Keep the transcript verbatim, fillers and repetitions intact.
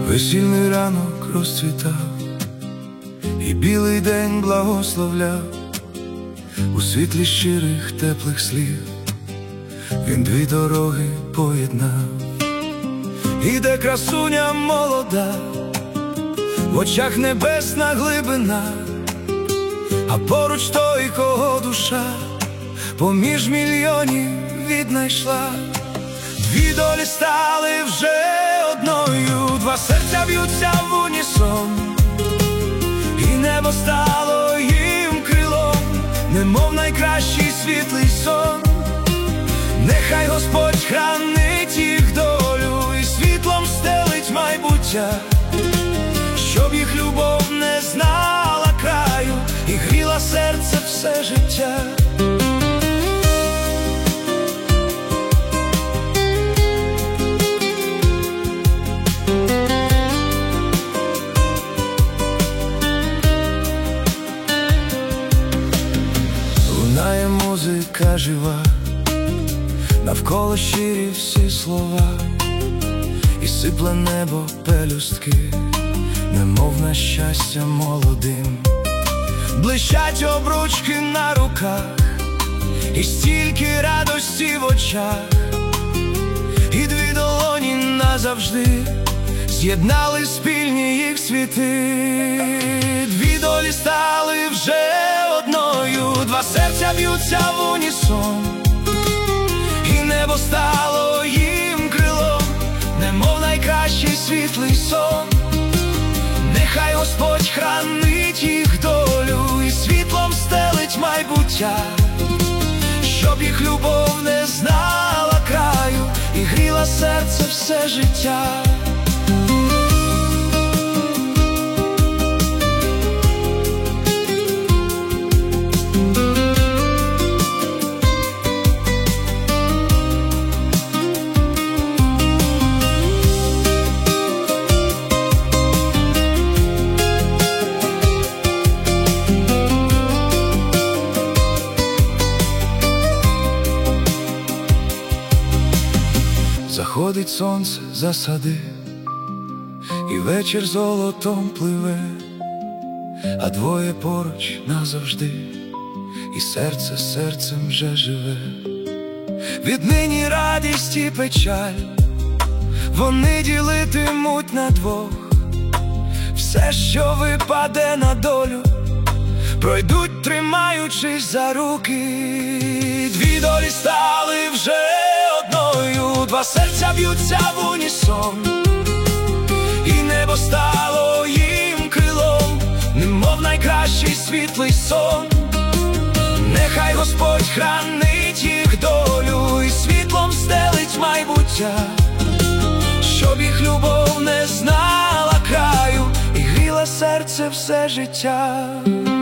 Весільний ранок розцвітав, і білий день благословляв. У світлі щирих теплих слів він дві дороги поєднав. Іде красуня молода, в очах небесна глибина, а поруч той, кого душа поміж мільйонів віднайшла. Дві долі стали вже одною, два серця б'ються в унісон, і небо стало їм крилом, немов найкращий світлий сон. Нехай Господь хранить їх долю і світлом стелить майбуття, щоб їх любов не знала краю і гріла серце все життя. Лунає музика жива, навколо щирі всі слова, і сипле небо пелюстки, немов на щастя молодим. Блищать обручки на руках, і стільки радості в очах, і дві долоні назавжди з'єднали спільні їх світи. Дві долі стали вже одною, два серця б'ються в унісон, і небо стало їм крилом, немов найкращий світлий сон. Нехай Господь хранить їх долю і світлом стелить майбуття, щоб їх любов не знала краю і гріла серце все життя. Заходить сонце за сади, і вечір золотом пливе, а двоє поруч назавжди, і серце серцем вже живе. Віднині радість і печаль вони ділитимуть на двох, все, що випаде на долю, пройдуть, тримаючись за руки. Дві долі стали вже одною, два серця б'ються в унісон, і небо стало їм крилом, немов найкращий світлий сон. Нехай Господь хранить їх долю і світлом стелить майбуття, щоб їх любов не знала краю і гріла серце все життя.